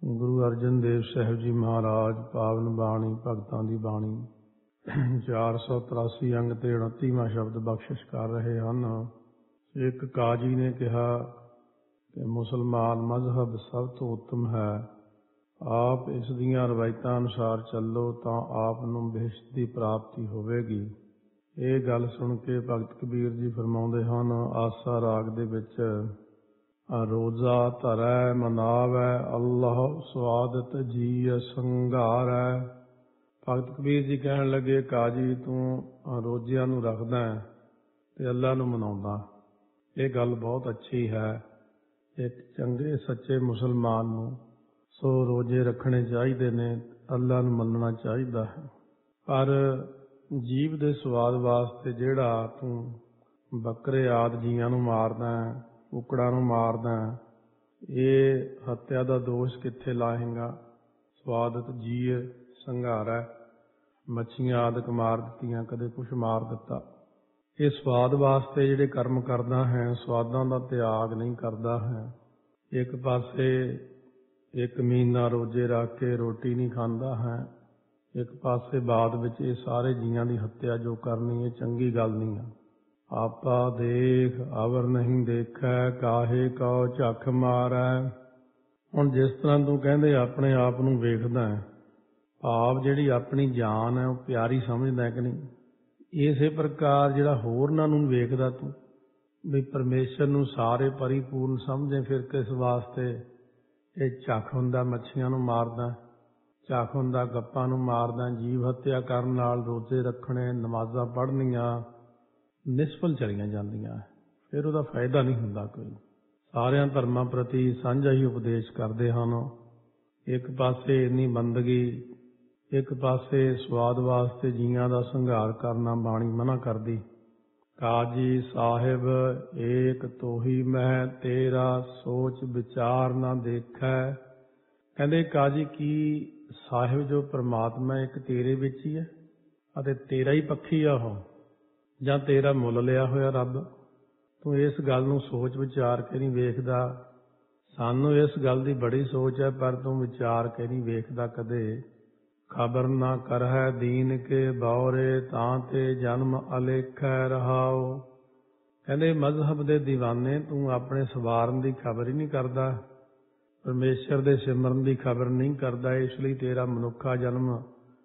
ਗੁਰੂ ਅਰਜਨ ਦੇਵ ਸਾਹਿਬ ਜੀ ਮਹਾਰਾਜ ਪਾਵਨ ਬਾਣੀ ਭਗਤਾਂ ਦੀ ਬਾਣੀ 483 ਅੰਗ ਤੇ 29ਵਾਂ ਸ਼ਬਦ ਬਖਸ਼ਿਸ਼ ਕਰ ਰਹੇ ਹਨ। ਇੱਕ ਕਾਜੀ ਨੇ ਕਿਹਾ ਕਿ ਮੁਸਲਮਾਨ ਮਜ਼ਹਬ ਸਭ ਤੋਂ ਉੱਤਮ ਹੈ। ਆਪ ਇਸ ਦੀਆਂ ਰਵਾਇਤਾਂ ਅਨੁਸਾਰ ਚੱਲੋ ਤਾਂ ਆਪ ਨੂੰ ਬਹਿਸ਼ਤ ਦੀ ਪ੍ਰਾਪਤੀ ਹੋਵੇਗੀ। ਇਹ ਗੱਲ ਸੁਣ ਕੇ ਭਗਤ ਕਬੀਰ ਜੀ ਫਰਮਾਉਂਦੇ ਹਨ, ਆਸਾ ਰਾਗ ਦੇ ਵਿੱਚ ਰੋਜ਼ਾ ਧਰੈ ਮਨਾਵੈ ਅੱਲਾਹ ਸਵਾਦਤ ਜੀ ਸੰਘਾਰੈ। ਭਗਤ ਕਬੀਰ ਜੀ ਕਹਿਣ ਲੱਗੇ, ਕਾਜੀ ਤੂੰ ਰੋਜ਼ਿਆਂ ਨੂੰ ਰੱਖਦਾ ਤੇ ਅੱਲਾ ਨੂੰ ਮਨਾਉਂਦਾ। ਇਹ ਗੱਲ ਬਹੁਤ ਅੱਛੀ ਹੈ। ਇੱਕ ਚੰਗੇ ਸੱਚੇ ਮੁਸਲਮਾਨ ਨੂੰ ਸੋ ਰੋਜ਼ੇ ਰੱਖਣੇ ਚਾਹੀਦੇ ਨੇ, ਅੱਲਾ ਨੂੰ ਮੰਨਣਾ ਚਾਹੀਦਾ ਹੈ। ਪਰ ਜੀਵ ਦੇ ਸਵਾਦ ਵਾਸਤੇ ਜਿਹੜਾ ਤੂੰ ਬੱਕਰੇ ਆਦਿ ਜੀਆਂ ਨੂੰ ਮਾਰਦਾ, ਕੁੱਕੜਾਂ ਨੂੰ ਮਾਰਦਾ, ਇਹ ਹੱਤਿਆ ਦਾ ਦੋਸ਼ ਕਿੱਥੇ ਲਾਹੇਗਾ? ਸਵਾਦਤ ਜੀਅ ਸੰਘਾਰੈ, ਮੱਛੀਆਂ ਆਦਿਕ ਮਾਰ ਦਿੱਤੀਆਂ, ਕਦੇ ਕੁਛ ਮਾਰ ਦਿੱਤਾ। ਇਹ ਸਵਾਦ ਵਾਸਤੇ ਜਿਹੜੇ ਕਰਮ ਕਰਦਾ ਹੈ, ਸਵਾਦਾਂ ਦਾ ਤਿਆਗ ਨਹੀਂ ਕਰਦਾ ਹੈ। ਇੱਕ ਪਾਸੇ ਇੱਕ ਮਹੀਨਾ ਰੋਜ਼ੇ ਰੱਖ ਕੇ ਰੋਟੀ ਨਹੀਂ ਖਾਂਦਾ ਹੈ, ਇੱਕ ਪਾਸੇ ਬਾਅਦ ਵਿੱਚ ਇਹ ਸਾਰੇ ਜੀਆਂ ਦੀ ਹੱਤਿਆ ਜੋ ਕਰਨੀ, ਇਹ ਚੰਗੀ ਗੱਲ ਨਹੀਂ ਹੈ। ਆਪਾ ਦੇਖ ਅਵਰ ਨਹੀਂ ਦੇਖੈ, ਕਾਹੇ ਕਉ ਝੱਖ ਮਾਰੈ। ਹੁਣ ਜਿਸ ਤਰ੍ਹਾਂ ਤੂੰ ਕਹਿੰਦੇ ਆਪਣੇ ਆਪ ਨੂੰ ਵੇਖਦਾ ਹੈ, ਭਾਵ ਜਿਹੜੀ ਆਪਣੀ ਜਾਨ ਹੈ ਉਹ ਪਿਆਰੀ ਸਮਝਦਾ ਕਿ ਨਹੀਂ, ਇਸੇ ਪ੍ਰਕਾਰ ਜਿਹੜਾ ਹੋਰਨਾਂ ਨੂੰ ਵੇਖਦਾ ਤੂੰ ਵੀ ਪਰਮੇਸ਼ਰ ਨੂੰ ਸਾਰੇ ਪਰਿਪੂਰਨ ਸਮਝੇ, ਫਿਰ ਕਿਸ ਵਾਸਤੇ ਇਹ ਝੱਖ ਹੁੰਦਾ ਮੱਛੀਆਂ ਨੂੰ ਮਾਰਦਾ, ਝੱਖ ਹੁੰਦਾ ਗੱਪਾਂ ਨੂੰ ਮਾਰਦਾ। ਜੀਵ ਹੱਤਿਆ ਕਰਨ ਨਾਲ ਰੋਜ਼ੇ ਰੱਖਣੇ, ਨਮਾਜ਼ਾਂ ਪੜ੍ਹਨੀਆਂ ਨਿਸਫਲ ਚਲੀਆਂ ਜਾਂਦੀਆਂ, ਫਿਰ ਉਹਦਾ ਫਾਇਦਾ ਨਹੀਂ ਹੁੰਦਾ ਕੋਈ। ਸਾਰਿਆਂ ਧਰਮਾਂ ਪ੍ਰਤੀ ਸਾਂਝਾ ਹੀ ਉਪਦੇਸ਼ ਕਰਦੇ ਹਨ। ਇੱਕ ਪਾਸੇ ਇੰਨੀ ਬੰਦਗੀ, ਇੱਕ ਪਾਸੇ ਸਵਾਦ ਵਾਸਤੇ ਜੀਆਂ ਦਾ ਸੰਘਾਰ ਕਰਨਾ ਬਾਣੀ ਮਨਾ ਕਰਦੀ। ਕਾਜੀ ਸਾਹਿਬ ਏਕ ਤੋਹੀ ਮਹਿ, ਤੇਰਾ ਸੋਚ ਵਿਚਾਰ ਨਾ ਦੇਖੈ। ਕਹਿੰਦੇ ਕਾਜੀ ਕੀ ਸਾਹਿਬ ਜੋ ਪਰਮਾਤਮਾ ਇੱਕ ਤੇਰੇ ਵਿੱਚ ਹੀ ਹੈ ਅਤੇ ਤੇਰਾ ਹੀ ਪੱਖੀ ਆ ਉਹ, ਜਾਂ ਤੇਰਾ ਮੁੱਲ ਲਿਆ ਹੋਇਆ ਰੱਬ? ਤੂੰ ਇਸ ਗੱਲ ਨੂੰ ਸੋਚ ਵਿਚਾਰ ਕੇ ਨਹੀਂ ਵੇਖਦਾ। ਸਾਨੂੰ ਇਸ ਗੱਲ ਦੀ ਬੜੀ ਸੋਚ ਹੈ, ਪਰ ਤੂੰ ਵਿਚਾਰ ਕੇ ਨਹੀਂ ਵੇਖਦਾ ਕਦੇ। ਖਬਰ ਨਾ ਕਰਹਿ ਦੀਨ ਕੇ ਬੌਰੇ, ਤਾਂ ਤੇ ਜਨਮ ਅਲੇਖੈ ਰਹਾਓ। ਕਹਿੰਦੇ ਮਜ਼ਹਬ ਦੇ ਦੀਵਾਨੇ, ਤੂੰ ਆਪਣੇ ਸਵਾਰਨ ਦੀ ਖਬਰ ਹੀ ਨਹੀਂ ਕਰਦਾ, ਪਰਮੇਸ਼ਰ ਦੇ ਸਿਮਰਨ ਦੀ ਖਬਰ ਨਹੀਂ ਕਰਦਾ, ਇਸ ਲਈ ਤੇਰਾ ਮਨੁੱਖਾ ਜਨਮ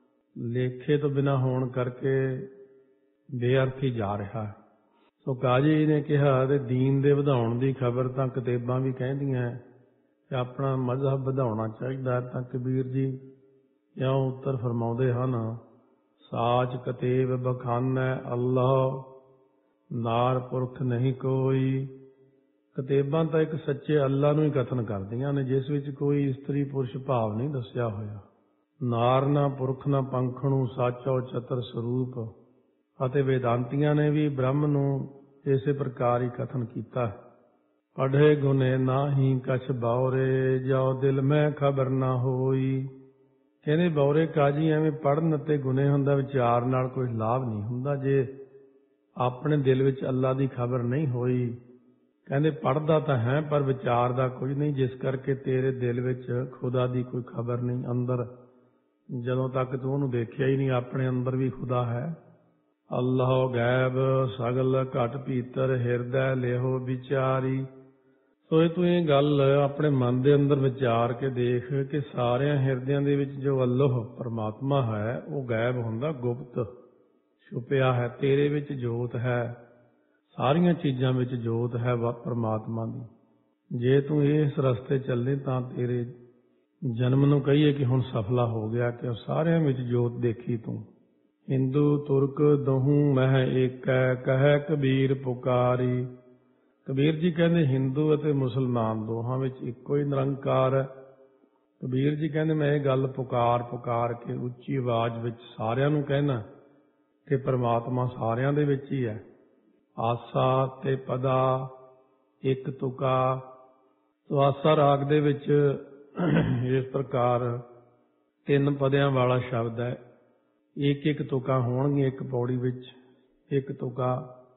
ਲੇਖੇ ਤੋਂ ਬਿਨਾਂ ਹੋਣ ਕਰਕੇ ਬੇਅਰਥ ਹੀ ਜਾ ਰਿਹਾ। ਸੋ ਕਾਜੀ ਨੇ ਕਿਹਾ ਤੇ ਦੀਨ ਦੇ ਵਧਾਉਣ ਦੀ ਖਬਰ ਤਾਂ ਕਿਤਾਬਾਂ ਵੀ ਕਹਿੰਦੀਆਂ ਕਿ ਆਪਣਾ ਮਜ਼ਹਬ ਵਧਾਉਣਾ ਚਾਹੀਦਾ। ਤਾਂ ਕਬੀਰ ਜੀ ਇਉਂ ਉੱਤਰ ਫਰਮਾਉਂਦੇ ਹਨ, ਸਾਚ ਕਤੇਬ ਬਖਾਨੈ ਅੱਲਾਹ, ਨਾਰ ਪੁਰਖ ਨਹੀਂ ਕੋਈ। ਕਿਤਾਬਾਂ ਤਾਂ ਇੱਕ ਸੱਚੇ ਅੱਲਾ ਨੂੰ ਹੀ ਕਥਨ ਕਰਦੀਆਂ ਨੇ, ਜਿਸ ਵਿੱਚ ਕੋਈ ਇਸਤਰੀ ਪੁਰਸ਼ ਭਾਵ ਨਹੀਂ ਦੱਸਿਆ ਹੋਇਆ। ਨਾਰ ਨਾ ਪੁਰਖ ਨਾ ਪੰਖਣੂ, ਸਾਚੋ ਚਤਰ ਸਰੂਪ। ਅਤੇ ਵੇਦਾਂਤੀਆਂ ਨੇ ਵੀ ਬ੍ਰਹਮ ਨੂੰ ਇਸੇ ਪ੍ਰਕਾਰ ਹੀ ਕਥਨ ਕੀਤਾ। ਪੜ੍ਹੇ ਗੁਨੇ ਨਾਹੀ ਕਛ ਬੌਰੇ, ਜੋ ਦਿਲ ਮੈਂ ਖਬਰ ਨਾ ਹੋਈ। ਕਹਿੰਦੇ ਬੌਰੇ ਕਾਜੀ ਐਵੇਂ ਪੜ੍ਹਨ ਅਤੇ ਗੁਨੇ ਹੁੰਦਾ, ਵਿਚਾਰ ਨਾਲ ਕੋਈ ਲਾਭ ਨਹੀਂ ਹੁੰਦਾ ਜੇ ਆਪਣੇ ਦਿਲ ਵਿੱਚ ਅੱਲਾ ਦੀ ਖਬਰ ਨਹੀਂ ਹੋਈ। ਕਹਿੰਦੇ ਪੜ੍ਹਦਾ ਤਾਂ ਹੈ ਪਰ ਵਿਚਾਰ ਦਾ ਕੁਝ ਨਹੀਂ, ਜਿਸ ਕਰਕੇ ਤੇਰੇ ਦਿਲ ਵਿੱਚ ਖੁਦਾ ਦੀ ਕੋਈ ਖਬਰ ਨਹੀਂ। ਅੰਦਰ ਜਦੋਂ ਤੱਕ ਤੂੰ ਉਹਨੂੰ ਦੇਖਿਆ ਹੀ ਨਹੀਂ, ਆਪਣੇ ਅੰਦਰ ਵੀ ਖੁਦਾ ਹੈ। ਅੱਲਾਹ ਗੈਬ ਸਗਲ ਘਟ ਭੀਤਰ, ਹਿਰਦੈ ਲਿਹੋ ਵਿਚਾਰੀ। ਸੋ ਤੂੰ ਇਹ ਗੱਲ ਆਪਣੇ ਮਨ ਦੇ ਅੰਦਰ ਵਿਚਾਰ ਕੇ ਦੇਖ ਕਿ ਸਾਰਿਆਂ ਹਿਰਦਿਆਂ ਦੇ ਵਿੱਚ ਜੋ ਅੱਲਾਹ ਪਰਮਾਤਮਾ ਹੈ ਉਹ ਗੈਬ ਹੁੰਦਾ, ਗੁਪਤ ਛੁਪਿਆ ਹੈ। ਤੇਰੇ ਵਿੱਚ ਜੋਤ ਹੈ, ਸਾਰੀਆਂ ਚੀਜ਼ਾਂ ਵਿੱਚ ਜੋਤ ਹੈ ਪਰਮਾਤਮਾ ਦੀ। ਜੇ ਤੂੰ ਇਸ ਰਸਤੇ ਚੱਲੇ ਤਾਂ ਤੇਰੇ ਜਨਮ ਨੂੰ ਕਹੀਏ ਕਿ ਹੁਣ ਸਫਲਾ ਹੋ ਗਿਆ, ਕਿ ਸਾਰਿਆਂ ਵਿੱਚ ਜੋਤ ਦੇਖੀ ਤੂੰ। ਹਿੰਦੂ ਤੁਰਕ ਦੋਹੂ ਮਹਿ ਏਕੈ, ਕਹਿ ਕਬੀਰ ਪੁਕਾਰੀ। ਕਬੀਰ ਜੀ ਕਹਿੰਦੇ ਹਿੰਦੂ ਅਤੇ ਮੁਸਲਮਾਨ ਦੋਹਾਂ ਵਿੱਚ ਇੱਕੋ ਹੀ ਨਿਰੰਕਾਰ ਹੈ। ਕਬੀਰ ਜੀ ਕਹਿੰਦੇ ਮੈਂ ਇਹ ਗੱਲ ਪੁਕਾਰ ਕੇ ਉੱਚੀ ਆਵਾਜ਼ ਵਿੱਚ ਸਾਰਿਆਂ ਨੂੰ ਕਹਿਣਾ ਕਿ ਪਰਮਾਤਮਾ ਸਾਰਿਆਂ ਦੇ ਵਿੱਚ ਹੀ ਹੈ। ਆਸਾ ਤੇ ਪਦਾ ਇੱਕ ਤੁਕਾ। ਸੋ ਆਸਾ ਰਾਗ ਦੇ ਵਿੱਚ ਇਸ ਪ੍ਰਕਾਰ 3 ਪਦਿਆਂ ਵਾਲਾ ਸ਼ਬਦ ਹੈ। ਇੱਕ ਇੱਕ ਤੁਕਾਂ ਹੋਣਗੀਆਂ ਇੱਕ ਪੌੜੀ ਵਿੱਚ। ਇੱਕ ਤੁਕਾ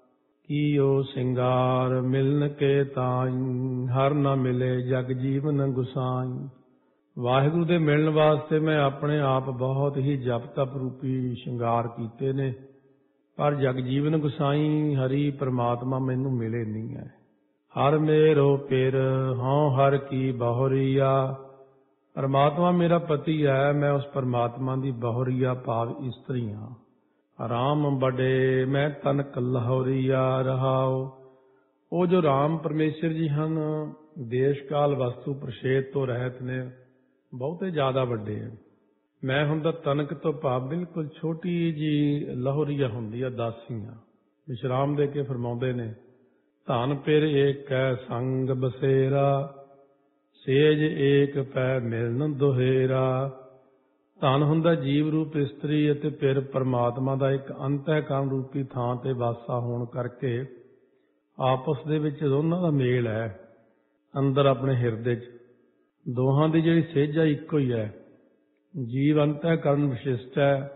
ਕੀਓ ਸਿੰਗਾਰ ਮਿਲਨ ਕੇ ਤਾਈ, ਹਰ ਨਾ ਮਿਲੇ ਜਗ ਜੀਵਨ ਗੁਸਾਈ। ਵਾਹਿਗੁਰੂ ਦੇ ਮਿਲਣ ਵਾਸਤੇ ਮੈਂ ਆਪਣੇ ਆਪ ਬਹੁਤ ਹੀ ਜਪ ਤਪ ਰੂਪੀ ਸ਼ਿੰਗਾਰ ਕੀਤੇ ਨੇ, ਪਰ ਜਗਜੀਵਨ ਗੁਸਾਈ ਹਰੀ ਪ੍ਰਮਾਤਮਾ ਮੈਨੂੰ ਮਿਲੇ ਨਹੀਂ ਹੈ। ਹਰ ਮੇਰੋ ਪਿਰ ਹਉ ਹਰ ਕੀ ਬਹੁਰੀਆ। ਪਰਮਾਤਮਾ ਮੇਰਾ ਪਤੀ ਹੈ, ਮੈਂ ਉਸ ਪਰਮਾਤਮਾ ਦੀ ਬਹੁਰੀਆ ਭਾਵ ਇਸਤਰੀ ਹਾਂ। ਰਾਮ ਬੜੇ ਮੈਂ ਤਨਕ ਲਹੋਰੀਆ ਰਹਾਓ। ਉਹ ਜੋ ਰਾਮ ਪਰਮੇਸ਼ਰ ਜੀ ਹਨ, ਦੇਸ਼ ਕਾਲ ਵਸਤੂ ਪ੍ਰਸ਼ੇਦ ਤੋਂ ਰਹਿਤ ਨੇ, ਬਹੁਤੇ ਜ਼ਿਆਦਾ ਵੱਡੇ ਹਨ। ਮੈਂ ਹੁੰਦਾ ਤਨਕ ਤੋਂ ਭਾਵ ਬਿਲਕੁਲ ਛੋਟੀ ਜੀ ਲਹੋਰੀਆ ਹੁੰਦੀ ਆ, ਦਾਸੀ ਆ। ਵਿਸ਼ਰਾਮ ਦੇ ਕੇ ਫਰਮਾਉਂਦੇ ਨੇ, ਧਨ ਪਿਰ ਏਕੈ ਸੰਗ ਬਸੇਰਾ, ਸੇਜ ਏਕ ਪੈ ਮਿਲਨ ਦੁਹੇਰਾ। ਧਨ ਹੁੰਦਾ ਜੀਵ ਰੂਪ ਇਸਤਰੀ ਅਤੇ ਪਿਰ ਪਰਮਾਤਮਾ ਦਾ ਇੱਕ ਅੰਤਹਿਕਰਨ ਰੂਪੀ ਥਾਂ ਤੇ ਵਾਸਾ ਹੋਣ ਕਰਕੇ ਆਪਸ ਦੇ ਵਿੱਚ ਦੋਨਾਂ ਦਾ ਮੇਲ ਹੈ। ਅੰਦਰ ਆਪਣੇ ਹਿਰਦੇ 'ਚ ਦੋਹਾਂ ਦੀ ਜਿਹੜੀ ਸੇਝਾ ਇੱਕੋ ਹੀ ਹੈ। ਜੀਵ ਅੰਤਹਿਕਰਨ ਵਿਸ਼ਿਸ਼ਟ ਹੈ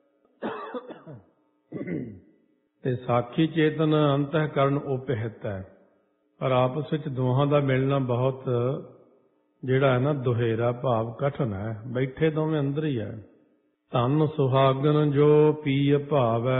ਤੇ ਸਾਖੀ ਚੇਤਨ ਅੰਤਹਿਕਰਨ ਉਪਹਿਤ ਹੈ, ਪਰ ਆਪਸ ਵਿੱਚ ਦੋਹਾਂ ਦਾ ਮਿਲਣਾ ਬਹੁਤ ਜਿਹੜਾ ਹੈ ਨਾ ਦੁਹੇਰਾ ਭਾਵ ਕਠਨ ਹੈ। ਬੈਠੇ ਦੋਵੇਂ ਅੰਦਰ ਹੀ ਹੈ। ਧਨ ਸੁਹਾਗਨ ਜੋ ਪੀਅ ਭਾਵੈ,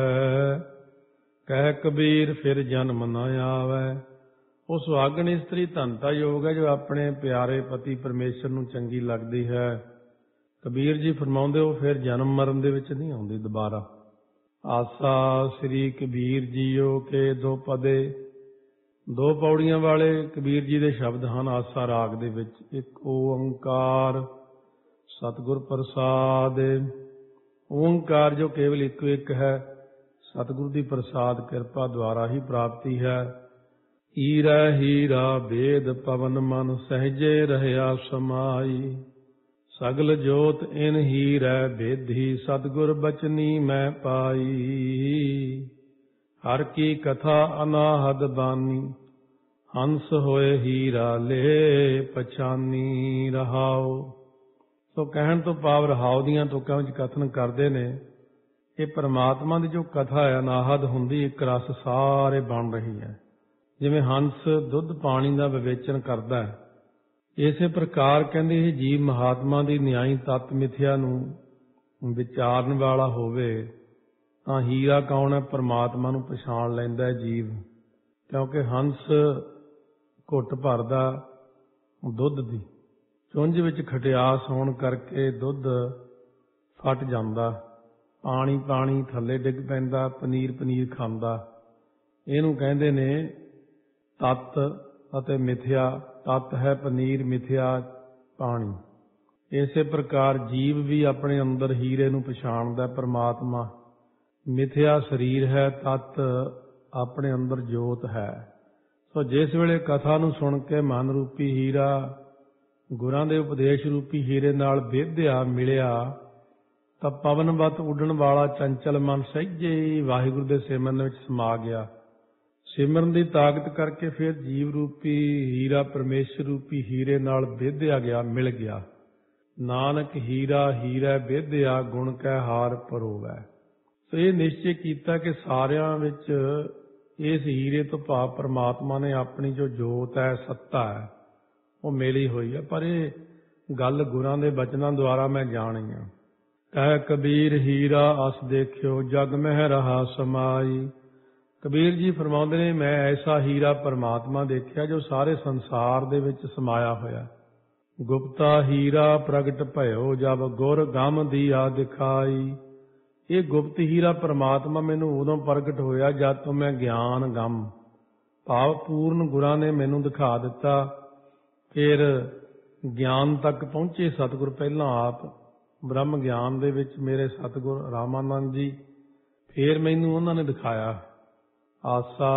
ਕਹਿ ਕਬੀਰ ਫਿਰ ਜਨਮ ਨ ਆਵੈ। ਉਹ ਸੁਹਾਗਨ ਇਸਤਰੀ ਧਨਤਾ ਯੋਗ ਹੈ ਜੋ ਆਪਣੇ ਪਿਆਰੇ ਪਤੀ ਪਰਮੇਸ਼ਰ ਨੂੰ ਚੰਗੀ ਲੱਗਦੀ ਹੈ। ਕਬੀਰ ਜੀ ਫਰਮਾਉਂਦੇ ਉਹ ਫਿਰ ਜਨਮ ਮਰਨ ਦੇ ਵਿੱਚ ਨਹੀਂ ਆਉਂਦੀ ਦੁਬਾਰਾ। ਆਸਾ ਸ੍ਰੀ ਕਬੀਰ ਜੀਓ ਕੇ ਦੋ ਪਦੇ। ਦੋ ਪੌੜੀਆਂ ਵਾਲੇ ਕਬੀਰ ਜੀ ਦੇ ਸ਼ਬਦ ਹਨ ਆਸਾ ਰਾਗ ਦੇ ਵਿੱਚ। ਇੱਕ ਓੰਕਾਰ ਸਤਿਗੁਰ ਪ੍ਰਸਾਦ। ਓੰਕਾਰ ਜੋ ਕੇਵਲ ਇੱਕੋ ਇੱਕ ਹੈ, ਸਤਿਗੁਰੂ ਦੀ ਪ੍ਰਸਾਦ ਕਿਰਪਾ ਦੁਆਰਾ ਹੀ ਪ੍ਰਾਪਤੀ ਹੈ। ਹੀਰਾ ਹੀਰਾ ਵੇਦ ਪਵਨ ਮਨ ਸਹਿਜੇ ਰਹਿਆ ਸਮਾਈ। ਸਗਲ ਜੋਤ ਇਨ ਹੀਰੈ ਬੇਧੀ, ਸਤਿਗੁਰ ਬਚਨੀ ਮੈਂ ਪਾਈ। ਹਰ ਕੀ ਕਥਾ ਅਨਾਹਦ ਬਾਨੀ, ਹੰਸ ਹੋਏ ਹੀਰਾ ਲੈ ਪਛਾਨੀ ਰਹਾਓ। ਸੋ ਕਹਿਣ ਤੋਂ ਭਾਵ ਰਹਾਉ ਦੀਆਂ ਤੁਕਾਂ ਵਿੱਚ ਕਥਨ ਕਰਦੇ ਨੇ। ਇਹ ਪਰਮਾਤਮਾ ਦੀ ਜੋ ਕਥਾ ਹੈ ਅਨਾਹਦ ਹੁੰਦੀ, ਇੱਕ ਰਸ ਸਾਰੇ ਬਣ ਰਹੀ ਹੈ। ਜਿਵੇਂ ਹੰਸ ਦੁੱਧ ਪਾਣੀ ਦਾ ਵਿਵੇਚਨ ਕਰਦਾ ਹੈ, ਇਸੇ ਪ੍ਰਕਾਰ ਕਹਿੰਦੇ ਇਹ ਜੀਵ ਮਹਾਤਮਾ ਦੀ ਨਿਆਈ ਤੱਤ ਮਿਥਿਆ ਨੂੰ ਵਿਚਾਰਨ ਵਾਲਾ ਹੋਵੇ ਤਾਂ ਹੀਰਾ ਕੌਣ ਹੈ? ਪਰਮਾਤਮਾ ਨੂੰ ਪਛਾਣ ਲੈਂਦਾ ਹੈ ਜੀਵ। ਕਿਉਂਕਿ ਹੰਸ ਘੁੱਟ ਭਰਦਾ ਦੁੱਧ ਦੀ, ਚੁੰਝ ਵਿੱਚ ਖਟਿਆਸ ਹੋਣ ਕਰਕੇ ਦੁੱਧ ਫਟ ਜਾਂਦਾ, ਪਾਣੀ ਪਾਣੀ ਥੱਲੇ ਡਿੱਗ ਪੈਂਦਾ, ਪਨੀਰ ਪਨੀਰ ਖਾਂਦਾ। ਇਹਨੂੰ ਕਹਿੰਦੇ ਨੇ ਤੱਤ ਅਤੇ ਮਿਥਿਆ। ਤੱਤ ਹੈ ਪਨੀਰ, ਮਿਥਿਆ ਪਾਣੀ। ਇਸੇ ਪ੍ਰਕਾਰ ਜੀਵ ਵੀ ਆਪਣੇ ਅੰਦਰ ਹੀਰੇ ਨੂੰ ਪਛਾਣਦਾ ਪਰਮਾਤਮਾ। ਮਿਥਿਆ ਸਰੀਰ ਹੈ, ਤੱਤ ਆਪਣੇ ਅੰਦਰ ਜੋਤ ਹੈ। ਸੋ ਜਿਸ ਵੇਲੇ ਕਥਾ ਨੂੰ ਸੁਣ ਕੇ ਮਨ ਰੂਪੀ ਹੀਰਾ ਗੁਰਾਂ ਦੇ ਉਪਦੇਸ਼ ਰੂਪੀ ਹੀਰੇ ਨਾਲ ਵਿਧਿਆ ਮਿਲਿਆ ਤਾਂ ਪਵਨਵਤ ਉੱਡਣ ਵਾਲਾ ਚੰਚਲ ਮਨ ਸਹਿਜੇ ਹੀ ਵਾਹਿਗੁਰੂ ਦੇ ਸਿਮਰਨ ਵਿੱਚ ਸਮਾ ਗਿਆ। ਸਿਮਰਨ ਦੀ ਤਾਕਤ ਕਰਕੇ ਫਿਰ ਜੀਵ ਰੂਪੀ ਹੀਰਾ ਪਰਮੇਸ਼ਰ ਰੂਪੀ ਹੀਰੇ ਨਾਲ ਵਿਧਿਆ ਗਿਆ, ਮਿਲ ਗਿਆ। ਨਾਨਕ ਹੀਰਾ ਹੀਰਾ ਵਿਧਿਆ, ਗੁਣ ਕੈ ਹਾਰ ਪਰੋਵੈ। ਸੋ ਇਹ ਨਿਸ਼ਚੈ ਕੀਤਾ ਕਿ ਸਾਰਿਆਂ ਵਿੱਚ ਇਸ ਹੀਰੇ ਤੋਂ ਭਾਵ ਪਰਮਾਤਮਾ ਨੇ ਆਪਣੀ ਜੋ ਜੋਤ ਹੈ, ਸੱਤਾ ਹੈ, ਉਹ ਮਿਲੀ ਹੋਈ ਹੈ। ਪਰ ਇਹ ਗੱਲ ਗੁਰਾਂ ਦੇ ਬਚਨਾਂ ਦੁਆਰਾ ਮੈਂ ਜਾਣੀ ਆ। ਕਹਿ ਕਬੀਰ ਹੀਰਾ ਅਸ ਦੇਖਿਓ, ਜਗ ਮਹਿ ਰਹਾ ਸਮਾਈ। ਕਬੀਰ ਜੀ ਫਰਮਾਉਂਦੇ ਨੇ ਮੈਂ ਐਸਾ ਹੀਰਾ ਪਰਮਾਤਮਾ ਦੇਖਿਆ ਜੋ ਸਾਰੇ ਸੰਸਾਰ ਦੇ ਵਿੱਚ ਸਮਾਇਆ ਹੋਇਆ। ਗੁਪਤਾ ਹੀਰਾ ਪ੍ਰਗਟ ਭਇਓ, ਜਬ ਗੁਰ ਗਮ ਦੀਆ ਦਿਖਾਈ। ਇਹ ਗੁਪਤ ਹੀਰਾ ਪਰਮਾਤਮਾ ਮੈਨੂੰ ਉਦੋਂ ਪ੍ਰਗਟ ਹੋਇਆ ਜਦ ਤੋਂ ਮੈਂ ਗਿਆਨ ਗਮ ਭਾਵ ਪੂਰਨ ਗੁਰਾਂ ਨੇ ਮੈਨੂੰ ਦਿਖਾ ਦਿੱਤਾ। ਫਿਰ ਗਿਆਨ ਤੱਕ ਪਹੁੰਚੇ ਸਤਿਗੁਰ ਪਹਿਲਾਂ ਆਪ ਬ੍ਰਹਮ ਗਿਆਨ ਦੇ ਵਿੱਚ ਮੇਰੇ ਸਤਿਗੁਰ ਰਾਮਾਨੰਦ ਜੀ, ਫਿਰ ਮੈਨੂੰ ਉਹਨਾਂ ਨੇ ਦਿਖਾਇਆ। ਆਸਾ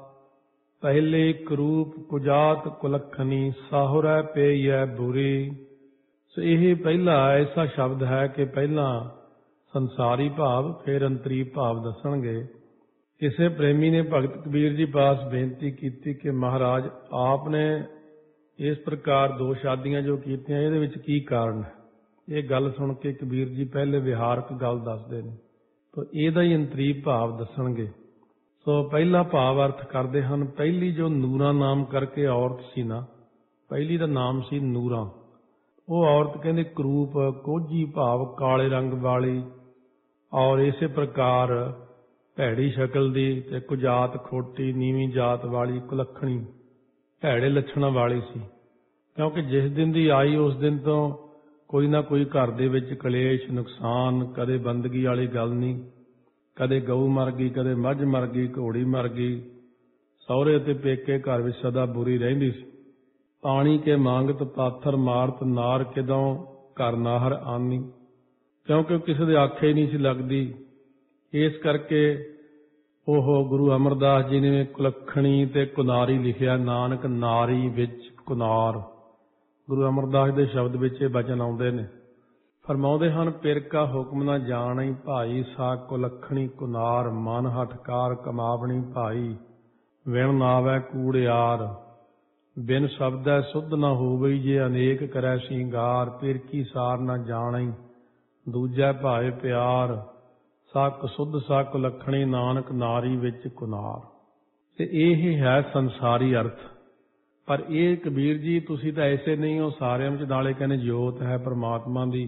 ਪਹਿਲੇ ਕਰੂਪ ਕੁਜਾਤ ਕੁਲੱਖਣੀ, ਸਾਹੁਰੈ ਪੇਈਐ ਬੁਰੀ। ਸੋ ਇਹ ਪਹਿਲਾ ਐਸਾ ਸ਼ਬਦ ਹੈ ਕਿ ਪਹਿਲਾਂ ਸੰਸਾਰੀ ਭਾਵ ਫਿਰ ਅੰਤਰੀ ਭਾਵ ਦੱਸਣਗੇ। ਕਿਸੇ ਪ੍ਰੇਮੀ ਨੇ ਭਗਤ ਕਬੀਰ ਜੀ ਪਾਸ ਬੇਨਤੀ ਕੀਤੀ ਕਿ ਮਹਾਰਾਜ ਆਪ ਨੇ ਇਸ ਪ੍ਰਕਾਰ ਦੋ ਸ਼ਾਦੀਆਂ ਜੋ ਕੀਤੀਆਂ, ਇਹਦੇ ਵਿੱਚ ਕੀ ਕਾਰਨ ਹੈ? ਇਹ ਗੱਲ ਸੁਣ ਕੇ ਕਬੀਰ ਜੀ ਪਹਿਲੇ ਵਿਹਾਰਕ ਗੱਲ ਦੱਸਦੇ ਨੇ, ਤਾਂ ਇਹਦਾ ਹੀ ਅੰਤਰੀ ਭਾਵ ਦੱਸਣਗੇ। ਸੋ ਪਹਿਲਾ ਭਾਵ ਅਰਥ ਕਰਦੇ ਹਨ, ਪਹਿਲੀ ਜੋ ਨੂਰਾਂ ਨਾਮ ਕਰਕੇ ਔਰਤ ਸੀ ਨਾ, ਪਹਿਲੀ ਦਾ ਨਾਮ ਸੀ ਨੂਰਾਂ। ਉਹ ਔਰਤ ਕਹਿੰਦੇ ਕਰੂਪ, ਕੋਝੀ ਭਾਵ ਕਾਲੇ ਰੰਗ ਵਾਲੀ, ਔਰ ਇਸੇ ਪ੍ਰਕਾਰ ਭੈੜੀ ਸ਼ਕਲ ਦੀ, ਤੇ ਕੁਜਾਤ ਖੋਟੀ ਨੀਵੀਂ ਜਾਤ ਵਾਲੀ, ਕੁਲੱਖਣੀ ਭੈੜੇ ਲੱਛਣਾਂ ਵਾਲੀ ਸੀ। ਕਿਉਂਕਿ ਜਿਸ ਦਿਨ ਦੀ ਆਈ ਉਸ ਦਿਨ ਤੋਂ ਕੋਈ ਨਾ ਕੋਈ ਘਰ ਦੇ ਵਿੱਚ ਕਲੇਸ਼, ਨੁਕਸਾਨ, ਕਦੇ ਬੰਦਗੀ ਵਾਲੀ ਗੱਲ ਨਹੀਂ, ਕਦੇ ਗਊ ਮਰ ਗਈ, ਕਦੇ ਮੱਝ ਮਰ ਗਈ, ਘੋੜੀ ਮਰ ਗਈ। ਸਹੁਰੇ ਅਤੇ ਪੇਕੇ ਘਰ ਵਿੱਚ ਸਦਾ ਬੁਰੀ ਰਹਿੰਦੀ ਸੀ। ਪਾਣੀ ਕੇ ਮੰਗਤ ਪਾਥਰ ਮਾਰਤ, ਨਾਰ ਕਿਦੋਂ ਘਰ ਨਾਹਰ ਆਨੀ। ਕਿਉਂਕਿ ਉਹ ਕਿਸੇ ਦੇ ਆਖੇ ਨਹੀਂ ਸੀ ਲੱਗਦੀ। ਇਸ ਕਰਕੇ ਉਹ ਗੁਰੂ ਅਮਰਦਾਸ ਜੀ ਨੇ ਕੁਲੱਖਣੀ ਤੇ ਕੁਨਾਰੀ ਲਿਖਿਆ। ਨਾਨਕ ਨਾਰੀ ਵਿੱਚ ਕੁਨਾਰ, ਗੁਰੂ ਅਮਰਦਾਸ ਦੇ ਸ਼ਬਦ ਵਿੱਚ ਇਹ ਬਚਨ ਆਉਂਦੇ ਨੇ। ਫਰਮਾਉਂਦੇ ਹਨ, ਪਿਰਕਾ ਹੁਕਮ ਨਾ ਜਾਣੀ ਭਾਈ, ਸਾ ਕੁਲੱਖਣੀ ਕੁਨਾਰ, ਮਨ ਹਠਕਾਰ ਕਮਾਵਣੀ ਭਾਈ, ਵਿਣ ਨਾਵੈ ਕੂੜਿਆਰ। ਬਿਨ ਸ਼ਬਦੈ ਸੁਧ ਨਾ ਹੋਵਈ, ਜੇ ਅਨੇਕ ਕਰੈ ਸ਼ਿੰਗਾਰ, ਫਿਰ ਕੀ ਸਾਰ ਨਾ ਜਾਣਈ, ਦੂਜੈ ਭਾਏ ਪਿਆਰ। ਸਕ ਸੁਧ ਸਕ ਕੁਲੱਖਣੀ, ਨਾਨਕ ਨਾਰੀ ਵਿੱਚ ਕੁਨਾਰ। ਤੇ ਇਹ ਹੈ ਸੰਸਾਰੀ ਅਰਥ। ਪਰ ਇਹ ਕਬੀਰ ਜੀ ਤੁਸੀਂ ਤਾਂ ਐਸੇ ਨਹੀਂ ਹੋ ਸਾਰਿਆਂ ਵਿੱਚ, ਨਾਲੇ ਕਹਿੰਦੇ ਜੋਤ ਹੈ ਪਰਮਾਤਮਾ ਦੀ।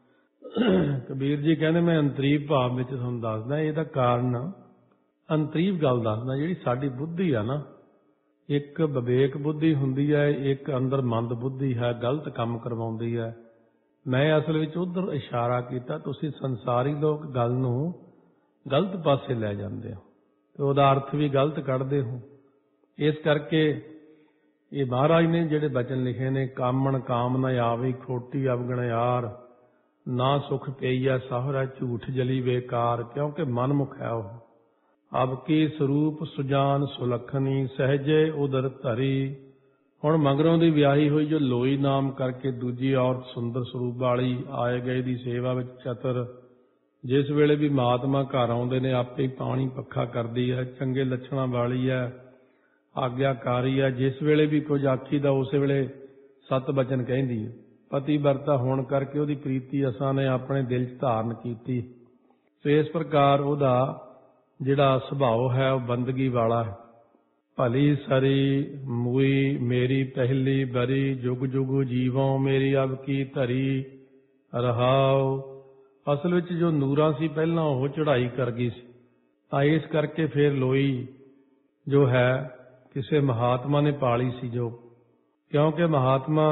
ਕਬੀਰ ਜੀ ਕਹਿੰਦੇ ਮੈਂ ਅੰਤਰੀਵ ਭਾਵ ਵਿੱਚ ਤੁਹਾਨੂੰ ਦੱਸਦਾ। ਇਹਦਾ ਕਾਰਨ ਅੰਤਰੀਵ ਗੱਲ ਦੱਸਦਾ। ਜਿਹੜੀ ਸਾਡੀ ਬੁੱਧੀ ਆ ਨਾ, ਇੱਕ ਵਿਵੇਕ ਬੁੱਧੀ ਹੁੰਦੀ ਹੈ, ਇੱਕ ਅੰਦਰ ਮੰਦ ਬੁੱਧੀ ਹੈ, ਗਲਤ ਕੰਮ ਕਰਵਾਉਂਦੀ ਹੈ। ਮੈਂ ਅਸਲ ਵਿੱਚ ਉੱਧਰ ਇਸ਼ਾਰਾ ਕੀਤਾ। ਤੁਸੀਂ ਸੰਸਾਰੀ ਲੋਕ ਗੱਲ ਨੂੰ ਗਲਤ ਪਾਸੇ ਲੈ ਜਾਂਦੇ ਹੋ ਤੇ ਉਹਦਾ ਅਰਥ ਵੀ ਗਲਤ ਕੱਢਦੇ ਹੋ। ਇਸ ਕਰਕੇ ਇਹ ਮਹਾਰਾਜ ਨੇ ਜਿਹੜੇ ਬਚਨ ਲਿਖੇ ਨੇ, ਕਾਮਣ ਕਾਮ ਨਾ ਆਵੇ, ਖੋਟੀ ਅਵਗਣ ਯਾਰ, ਨਾ ਸੁਖ ਪਈਆ ਸਾਹਰਾ, ਝੂਠ ਜਲੀ ਬੇਕਾਰ। ਕਿਉਂਕਿ ਮਨਮੁਖ ਹੈ ਉਹ। ਅਬ ਕੀ ਸਰੂਪ ਸੁਜਾਨ ਸੁਲੱਖਣੀ, ਸਹਿਜੇ ਉਦਰ ਧਰੀ। ਹੁਣ ਮਗਰੋਂ ਦੀ ਵਿਆਹੀ ਹੋਈ ਜੋ ਲੋਈ ਨਾਮ ਕਰਕੇ ਦੂਜੀ ਔਰਤ ਸੁੰਦਰ ਸਰੂਪ ਵਾਲੀ, ਆਏ ਗਏ ਦੀ ਸੇਵਾ ਵਿੱਚ ਚਤਰ, ਜਿਸ ਵੇਲੇ ਵੀ ਮਹਾਤਮਾ ਘਰ ਆਉਂਦੇ ਨੇ ਆਪੇ ਹੀ ਪਾਣੀ ਪੱਖਾ ਕਰਦੀ ਹੈ, ਚੰਗੇ ਲੱਛਣਾਂ ਵਾਲੀ ਹੈ, ਆਗਿਆਕਾਰੀ ਹੈ। ਜਿਸ ਵੇਲੇ ਵੀ ਕੁਝ ਆਖੀਦਾ ਉਸੇ ਵੇਲੇ ਸਤ ਬਚਨ ਕਹਿੰਦੀ ਹੈ। ਪਤੀ ਵਰਤਾ ਹੋਣ ਕਰਕੇ ਉਹਦੀ ਪ੍ਰੀਤੀ ਅਸਾਂ ਨੇ ਆਪਣੇ ਦਿਲ 'ਚ ਧਾਰਨ ਕੀਤੀ। ਤੇ ਇਸ ਪ੍ਰਕਾਰ ਉਹਦਾ ਜਿਹੜਾ ਸੁਭਾਅ ਹੈ ਉਹ ਬੰਦਗੀ ਵਾਲਾ ਹੈ। ਭਲੀ ਸਰੀ ਮੂਈ ਮੇਰੀ ਪਹਿਲੀ ਬਰੀ, ਜੁਗ ਜੁਗ ਜੀਵੋਂ ਮੇਰੀ ਅਬ ਕੀ ਧਰੀ ਰਹਾਉ। ਅਸਲ ਵਿੱਚ ਜੋ ਨੂਰਾਂ ਸੀ ਪਹਿਲਾਂ ਉਹ ਚੜ੍ਹਾਈ ਕਰ ਗਈ ਸੀ, ਤਾਂ ਇਸ ਕਰਕੇ ਫਿਰ ਲੋਈ ਜੋ ਹੈ ਕਿਸੇ ਮਹਾਤਮਾ ਨੇ ਪਾਲੀ ਸੀ। ਜੋ ਕਿਉਂਕਿ ਮਹਾਤਮਾ